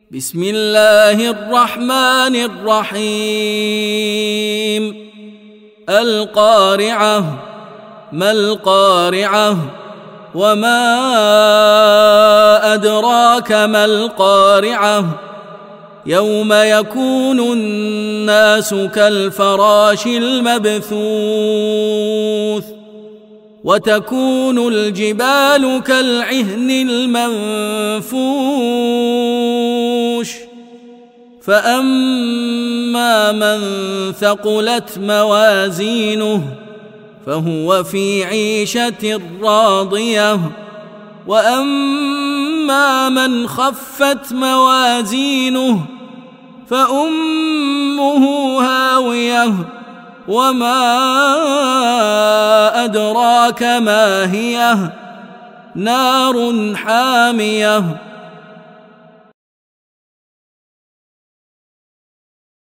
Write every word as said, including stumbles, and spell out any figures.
بسم الله الرحمن الرحيم القارعة ما القارعة وما أدراك ما القارعة يوم يكون الناس كالفراش المبثوث وتكون الجبال كالعهن المنفوش فأما من ثقلت موازينه فهو في عيشة راضية وأما من خفت موازينه فأمه هاوية وما أدراك ما هي نار حامية